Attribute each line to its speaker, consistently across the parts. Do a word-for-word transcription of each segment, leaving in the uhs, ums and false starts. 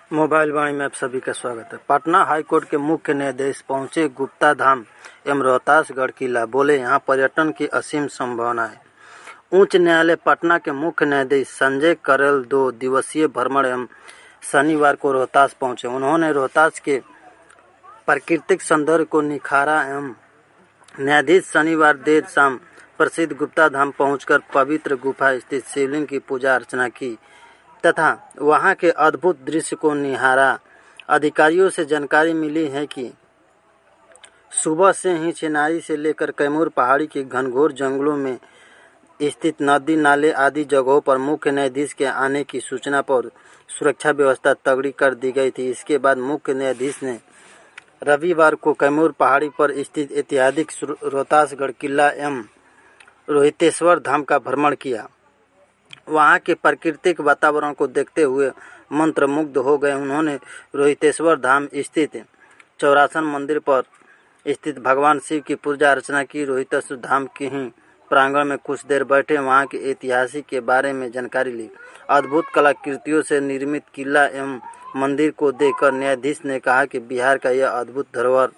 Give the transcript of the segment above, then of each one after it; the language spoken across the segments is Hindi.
Speaker 1: मोबाइल वाणी में आप सभी का स्वागत है। पटना हाईकोर्ट के मुख्य न्यायाधीश पहुंचे गुप्ता धाम एवं रोहतासगढ़ किला, बोले यहां पर्यटन की असीम संभावना है। उच्च न्यायालय पटना के मुख्य न्यायाधीश संजय करेल दो दिवसीय भ्रमण एवं शनिवार को रोहतास पहुंचे। उन्होंने रोहतास के प्राकृतिक सौंदर्य को निखारा एवं न्यायाधीश शनिवार देर शाम प्रसिद्ध गुप्ता धाम पहुंचकर पवित्र गुफा स्थित शिवलिंग की पूजा अर्चना की तथा वहां के अद्भुत दृश्य को निहारा। अधिकारियों से जानकारी मिली है कि सुबह से ही चिनारी से लेकर कैमूर पहाड़ी के घनघोर जंगलों में स्थित नदी नाले आदि जगहों पर मुख्य न्यायाधीश के आने की सूचना पर सुरक्षा व्यवस्था तगड़ी कर दी गई थी। इसके बाद मुख्य न्यायाधीश ने रविवार को कैमूर पहाड़ी पर स्थित ऐतिहासिक रोहतासगढ़ किला एवं रोहितेश्वर धाम का भ्रमण किया। वहां के प्राकृतिक वातावरण को देखते हुए मंत्रमुग्ध हो गए। उन्होंने रोहितेश्वर धाम स्थित चौरासन मंदिर पर स्थित भगवान शिव की पूजा अर्चना की। रोहितेश्वर धाम के ही प्रांगण में कुछ देर बैठे वहां के ऐतिहासिक के बारे में जानकारी ली। अद्भुत कलाकृतियों से निर्मित किला एवं मंदिर को देखकर न्यायाधीश ने कहा कि बिहार का यह अद्भुत धरोहर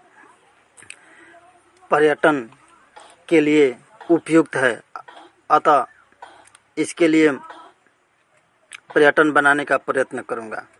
Speaker 1: पर्यटन के लिए उपयुक्त है, अतः इसके लिए पर्यटन बनाने का प्रयत्न करूंगा।